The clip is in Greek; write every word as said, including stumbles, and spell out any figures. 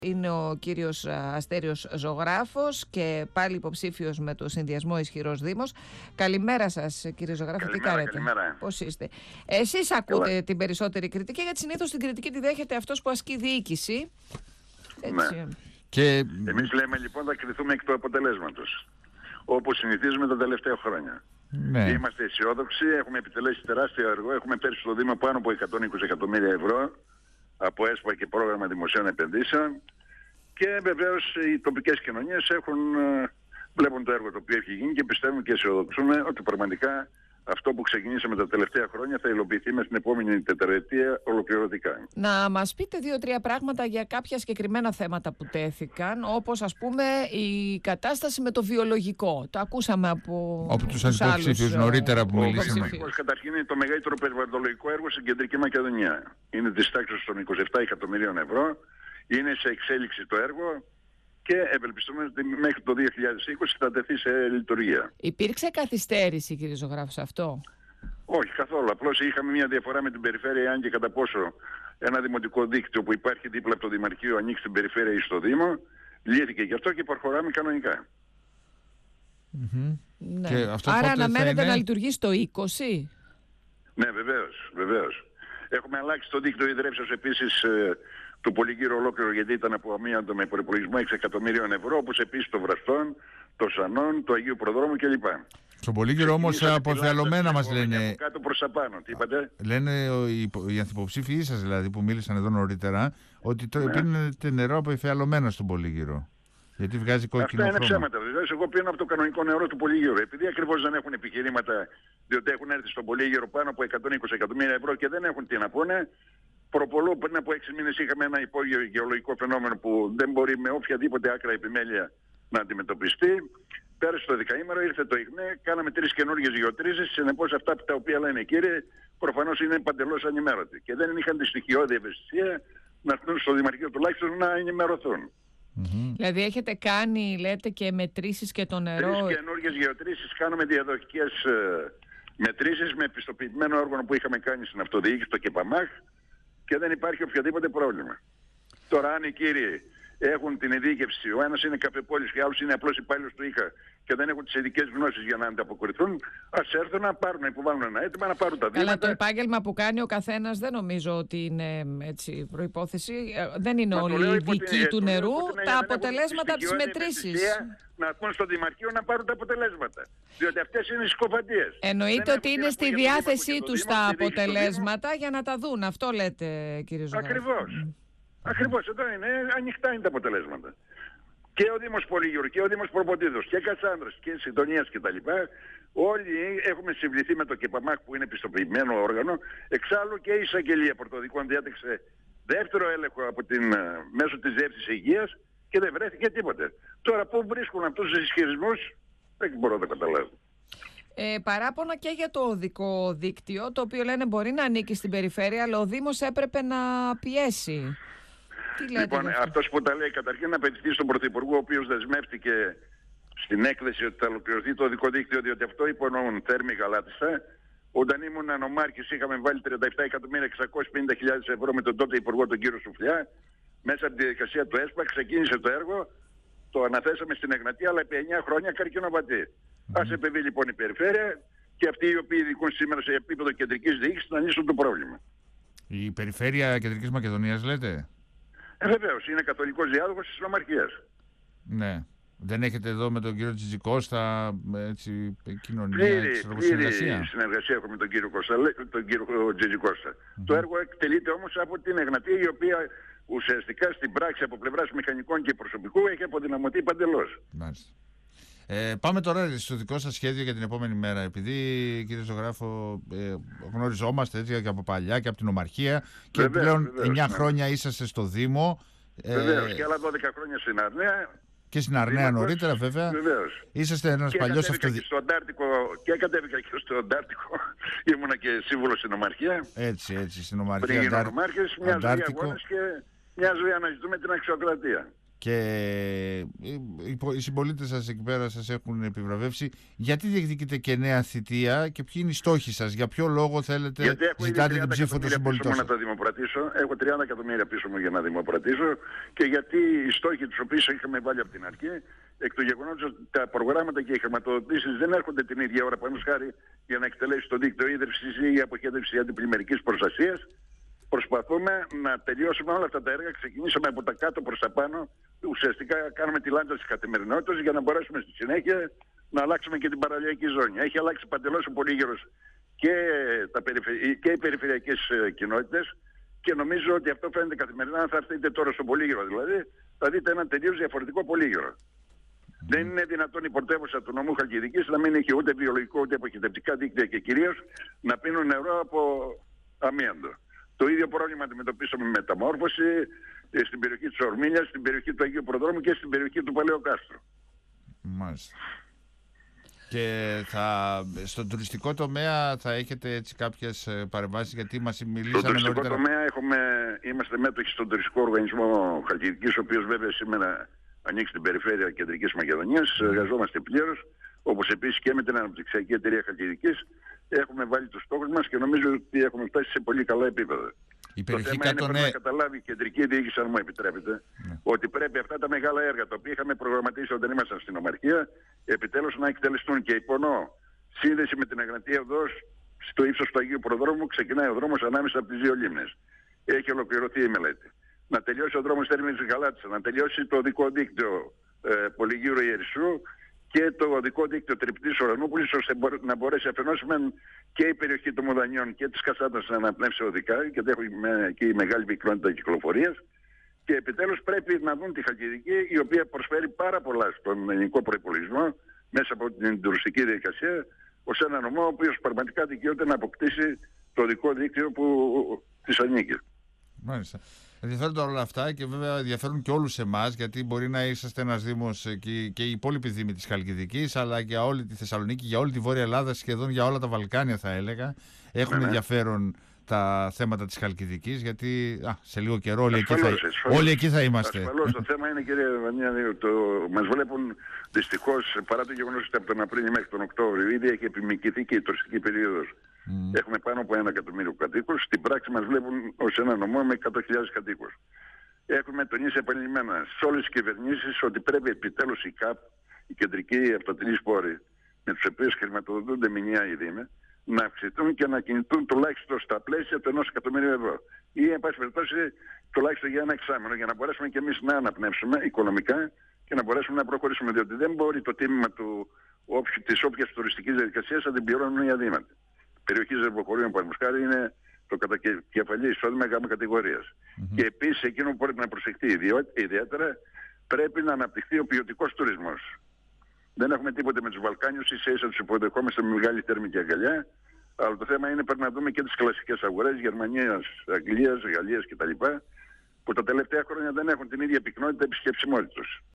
Είναι ο κύριος Αστέριος Ζωγράφος και πάλι υποψήφιος με το συνδυασμό Ισχυρός Δήμος. Καλημέρα σας, κύριε Ζωγράφο, τι κάνετε? Καλημέρα. Πώς είστε? Εσείς ακούτε Καλά. την περισσότερη κριτική, γιατί συνήθως την κριτική τη δέχεται αυτός που ασκεί διοίκηση. Έτσι. Ναι. Και... Εμείς λέμε λοιπόν θα κριθούμε εκ του αποτελέσματος, όπως συνηθίζουμε τα τελευταία χρόνια. Ναι. Είμαστε αισιόδοξοι, έχουμε επιτελέσει τεράστιο έργο, έχουμε πέρσι στο Δήμο πάνω από εκατόν είκοσι εκατομμύρια ευρώ από ΕΣΠΑ και πρόγραμμα δημοσίων επενδύσεων, και βεβαίως οι τοπικές κοινωνίες έχουν, βλέπουν το έργο το οποίο έχει γίνει και πιστεύουμε και αισιοδοξούμε ότι πραγματικά αυτό που ξεκινήσαμε τα τελευταία χρόνια θα υλοποιηθεί με την επόμενη τετραετία ολοκληρωτικά. Να μας πείτε δύο-τρία πράγματα για κάποια συγκεκριμένα θέματα που τέθηκαν, όπως ας πούμε η κατάσταση με το βιολογικό. Το ακούσαμε από από τους αντιποψήφιους νωρίτερα που μιλήσαμε. Καταρχήν είναι το μεγαλύτερο περιβαλλοντολογικό έργο στην Κεντρική Μακεδονία. Είναι της τάξης των είκοσι επτά εκατομμυρίων ευρώ. Είναι σε εξέλιξη το έργο και ευελπιστούμε ότι μέχρι το δύο χιλιάδες είκοσι θα τεθεί σε λειτουργία. Υπήρξε καθυστέρηση, κύριε Ζωγράφο, σε αυτό? Όχι, καθόλου. Απλώς είχαμε μια διαφορά με την περιφέρεια, αν και κατά πόσο ένα δημοτικό δίκτυο που υπάρχει δίπλα από το Δημαρχείο ανοίξει στην περιφέρεια ή στο Δήμο, λύθηκε γι' αυτό και προχωράμε κανονικά. Mm-hmm. Ναι. Και αυτό Άρα αναμένεται είναι... να λειτουργεί στο είκοσι. Ναι, βεβαίως, βεβαίως. Έχουμε αλλάξει το δίκτυο ιδρύψεως επίσης ε, του πολυγύρου ολόκληρο, γιατί ήταν από αμύαντο με προϋπολογισμό έξι εκατομμύριων ευρώ, όπως επίσης το Βραστών, το Σανών, το Αγίου Προδρόμου κλπ. Στον πολύγυρο όμως αποθεαλωμένα μας λένε. Από κάτω προς τα πάνω, τι είπατε? Λένε οι, οι ανθυποψήφοι σας δηλαδή που μίλησαν εδώ νωρίτερα ότι το, ναι. πίνετε νερό αποθεαλωμένα στον πολύγυρο. Γιατί βγάζει κόκκινο χρώμα. Αυτά είναι χρώμα. ψέματα. Εγώ πίνω από το κανονικό νερό του πολύγυρου. Επειδή ακριβώς δεν έχουν επιχειρήματα, διότι έχουν έρθει στον πολύγυρο πάνω από εκατόν είκοσι εκατομμύρια ευρώ και δεν έχουν τι να πούνε. Προπολού πριν από έξι μήνες είχαμε ένα υπόγειο γεωλογικό φαινόμενο που δεν μπορεί με οποιαδήποτε άκρα επιμέλεια να αντιμετωπιστεί. Πέρασε το δεκαήμερο, ήρθε το ΙΓΝΕ, κάναμε τρεις καινούργιες γεωτρήσεις. Συνεπώς αυτά τα οποία λένε κύριε, προφανώς είναι παντελώς ανημέρωτοι. Και δεν είχαν τη στοιχειώδη ευαισθησία να έρθουν στο Δημαρχείο τουλάχιστον να ενημερωθούν. Mm-hmm. Δηλαδή έχετε κάνει, λέτε, και μετρήσεις και το νερό? Τρεις καινούργιες γεωτρήσεις, κάνουμε διαδοχικές ε, μετρήσεις με επιστοποιημένο όργανο που είχαμε κάνει στην αυτοδιοίκηση, το ΚΕΠΑΜΑΧ, και δεν υπάρχει οποιοδήποτε πρόβλημα. Τώρα αν οι κύριοι έχουν την ειδίκευση, ο ένας είναι καφεπόλης και ο άλλος είναι απλός υπάλληλος του ΙΧΑ και δεν έχουν τις ειδικές γνώσεις για να ανταποκριθούν, ας έρθουν να πάρουν, να υποβάλουν ένα αίτημα, να πάρουν τα βήματα. Αλλά το επάγγελμα που κάνει ο καθένας δεν νομίζω ότι είναι έτσι προϋπόθεση. Δεν είναι Μα όλοι οι ειδικοί του νερού, τα αποτελέσματα της μετρήσεις. Να έρθουν στο Δημαρχείο να πάρουν τα αποτελέσματα. Διότι αυτές είναι οι συκοφαντίες. Εννοείται ότι είναι στη διάθεσή τους τα αποτελέσματα για να τα δουν. Αυτό λέτε, κύριε Ζωγράφο. Ακριβώς. Ακριβώς, εδώ είναι, ανοιχτά είναι τα αποτελέσματα. Και ο Δήμος Πολύγυρου και ο Δήμος Προποτίδος και Κατσάνδρας και Συντονίας κτλ. Όλοι έχουμε συμβληθεί με το ΚΕΠΑΜΑΧ που είναι πιστοποιημένο όργανο. Εξάλλου και η εισαγγελία Πρωτοδικών διάταξε δεύτερο έλεγχο από την, μέσω της Διεύθυνσης Υγείας και δεν βρέθηκε τίποτε. Τώρα πού βρίσκουν αυτούς τους ισχυρισμούς, δεν μπορώ να καταλάβω. Ε, παράπονα και για το οδικό δίκτυο, το οποίο λένε μπορεί να ανήκει στην περιφέρεια, αλλά ο Δήμος έπρεπε να πιέσει. Τι λέτε? Λοιπόν, αυτός που τα λέει καταρχήν να απαιτηθεί στον Πρωθυπουργό, ο οποίος δεσμεύτηκε στην έκθεση ότι θα ολοκληρωθεί το οδικό δίκτυο, διότι αυτό υπονοούν Θέρμη Γαλάτισσα. Όταν ήμουν νομάρχης είχαμε βάλει τριάντα επτά εκατομμύρια εξακόσιες πενήντα χιλιάδες ευρώ με τον τότε Υπουργό τον κύριο Σουφλιά. Μέσα από τη διαδικασία του ΕΣΠΑ ξεκίνησε το έργο, το αναθέσαμε στην Εγνατία, αλλά επί εννιά χρόνια καρκινοβατή. Mm-hmm. Ας επεβεί λοιπόν η περιφέρεια και αυτοί οι οποίοι ειδικούν σήμερα σε επίπεδο κεντρικής διοίκησης να λύσουν το πρόβλημα. Η περιφέρεια Κεντρικής Μακεδονίας λέτε? Ε, βεβαίως, είναι καθολικός διάδοχος της νομαρχίας. Ναι. Δεν έχετε εδώ με τον κύριο Τζιτζικώστα έτσι, κοινωνία, πλήρη, συνεργασία? Πλήρη συνεργασία έχουμε με τον κύριο, Κώστα, τον κύριο Τζιτζικώστα. Mm-hmm. Το έργο εκτελείται όμως από την Εγνατία, η οποία ουσιαστικά στην πράξη από πλευράς μηχανικών και προσωπικού έχει αποδυναμωθεί παντελώς. Μάλιστα. Ε, πάμε τώρα στο δικό σας σχέδιο για την επόμενη μέρα. Επειδή, κύριε Ζωγράφο, ε, γνωριζόμαστε έτσι και από παλιά και από την Ομαρχία και βεβαίως, πλέον βεβαίως, εννιά ναι. χρόνια είσαστε στο Δήμο. Βεβαίως, ε, και άλλα δώδεκα χρόνια στην Αρνέα. Και στην Αρνέα νωρίτερα, βέβαια. Βεβαίως. Είσαστε ένας παλιός αυτοδι... Και κατέβηκα και στο Αντάρτικο. Ήμουνα και σύμβουλος στην Ομαρχία. Έτσι, έτσι, στην Ομαρχία. Πριν γίνω νομάρχης, μια ζωή αγώνας και μια ζωή αναζητούμε την αξιοκρατία. και οι συμπολίτες σας εκεί πέρα σας έχουν επιβραβεύσει. Γιατί διεκδικείτε και νέα θητεία και ποιοι είναι οι στόχοι σας, για ποιο λόγο θέλετε, ζητάτε την ψήφο των συμπολιτών σας? Να τα δημοπρατήσω. Έχω τριάντα εκατομμύρια πίσω μου για να δημοπρατήσω και γιατί οι στόχοι τους οποίους είχαμε βάλει από την αρχή, εκ του γεγονότος ότι τα προγράμματα και οι χρηματοδοτήσεις δεν έρχονται την ίδια ώρα, παραδείγματος χάρη, για να εκτελέσει το δίκτυο ίδρυυσης ή αποχέτευση αντιπλημμυρικής προστασίας. Προσπαθούμε να τελειώσουμε όλα αυτά τα έργα. Ξεκινήσαμε από τα κάτω προς τα πάνω. Ουσιαστικά κάνουμε τη λάντα της καθημερινότητας για να μπορέσουμε στη συνέχεια να αλλάξουμε και την παραλιακή ζώνη. Έχει αλλάξει παντελώς ο Πολύγυρος και, τα περιφερει... και οι περιφερειακές κοινότητες και νομίζω ότι αυτό φαίνεται καθημερινά. Αν θα έρθετε τώρα στο Πολύγυρο δηλαδή, θα δείτε ένα τελείως διαφορετικό Πολύγυρο. Mm. Δεν είναι δυνατόν η πρωτεύουσα του νομού Χαλκιδικής να μην έχει ούτε βιολογικό ούτε αποχετευτικά δίκτυα και κυρίως να πίνουν νερό από αμίαντο. Το ίδιο πρόβλημα αντιμετωπίσαμε με μεταμόρφωση στην περιοχή της Ορμήλιας, στην περιοχή του Αγίου Προδρόμου και στην περιοχή του Παλαιού Κάστρου. Μάλιστα. Και θα, στον τουριστικό τομέα θα έχετε έτσι κάποιες παρεμβάσεις, γιατί μας μιλήσαμε νωρίτερα. Στον τουριστικό νωρίτερα... τομέα έχουμε, είμαστε μέτοχοι στον τουριστικό οργανισμό Χαλκιδικής, ο οποίος βέβαια σήμερα ανοίξει στην περιφέρεια Κεντρικής Μακεδονίας. Mm. Εργαζόμαστε πλήρως, όπως επίσης και με την Αναπτυξιακή Εταιρεία Χαλκιδικής. Έχουμε βάλει τους στόχους μας και νομίζω ότι έχουμε φτάσει σε πολύ καλά επίπεδα. Η το θέμα είναι πρέπει να καταλάβει η κεντρική διοίκηση, αν μου επιτρέπετε, ναι. ότι πρέπει αυτά τα μεγάλα έργα τα οποία είχαμε προγραμματίσει όταν ήμασταν στην Ομαρχία επιτέλους να εκτελεστούν. Και υπονοώ σύνδεση με την Εγνατία Οδός στο ύψος του Αγίου Προδρόμου, ξεκινάει ο δρόμος ανάμεσα από τις δύο λίμνες. Έχει ολοκληρωθεί η μελέτη. Να τελειώσει ο δρόμος Θέρμης Γαλάτισσα, να τελειώσει το οδικό δίκτυο ε, Πολυγύρου Ιερισσού και το οδικό δίκτυο Τριπτής Ουρανούπολης, ώστε να μπορέσει αφενός και η περιοχή των Μουδανιών και της Κασάτας να αναπνεύσει οδικά, γιατί έχουμε εκεί η μεγάλη πυκνότητα κυκλοφορίας. Και επιτέλους πρέπει να δουν τη Χαλκιδική, η οποία προσφέρει πάρα πολλά στον ελληνικό προϋπολογισμό μέσα από την τουριστική διαδικασία, ως ένα νομό ο οποίος πραγματικά δικαιούται να αποκτήσει το οδικό δίκτυο που της ανήκει. Μάλιστα. Ενδιαφέρονται όλα αυτά και βέβαια ενδιαφέρουν και όλους εμάς, γιατί μπορεί να είσαστε ένας δήμος και, και οι υπόλοιποι δήμοι της Χαλκιδικής, αλλά για όλη τη Θεσσαλονίκη, για όλη τη Βόρεια Ελλάδα, σχεδόν για όλα τα Βαλκάνια θα έλεγα. Έχουν ναι, ενδιαφέρον τα θέματα της Χαλκιδικής, γιατί α, σε λίγο καιρό όλοι, εκεί θα, όλοι εκεί θα είμαστε. Ασφαλώς το θέμα είναι, κύριε Βανία, το, μας βλέπουν δυστυχώς, παρά το γεγονός ότι από τον Απρίλιο μέχρι τον Οκτώβριο ήδη έχει επιμικηθεί και η τουριστική περίοδος. Mm. Έχουμε πάνω από ένα εκατομμύριο κατοίκους. Στην πράξη μας βλέπουν ως ένα νομό με εκατό χιλιάδες κατοίκους. Έχουμε τονίσει επανειλημμένα σε όλες τις κυβερνήσεις ότι πρέπει επιτέλους η ΚΑΠ, η κεντρική αυτοτελής πόροι, με τους οποίους χρηματοδοτούνται μηνιαία οι δήμοι, να αυξηθούν και να κινηθούν τουλάχιστον στα πλαίσια του ενός εκατομμυρίου ευρώ. Ή, εν πάση περιπτώσει, τουλάχιστον για ένα εξάμηνο, για να μπορέσουμε και εμείς να αναπνεύσουμε οικονομικά και να μπορέσουμε να προχωρήσουμε. Διότι δεν μπορεί το τίμημα του, της όποιας τουριστικής διαδικασίας να την πληρώνουν οι αδύνατοι. Περιοχή Ζερβοκορίων, παραδείγματος χάρη, είναι το κατακεφαλή εισόδημα γάμα κατηγορίας. Mm-hmm. Και επίσης εκείνο που πρέπει να προσεχθεί ιδιαίτερα, πρέπει να αναπτυχθεί ο ποιοτικός τουρισμός. Δεν έχουμε τίποτε με τους Βαλκάνιους, ίσα ίσα τους υποδεχόμαστε με μεγάλη θέρμη και αγκαλιά, αλλά το θέμα είναι πρέπει να δούμε και τις κλασικές αγορές Γερμανίας, Αγγλίας, Γαλλίας κτλ. Που τα τελευταία χρόνια δεν έχουν την ίδια πυκνότητα επισκεψιμότητας.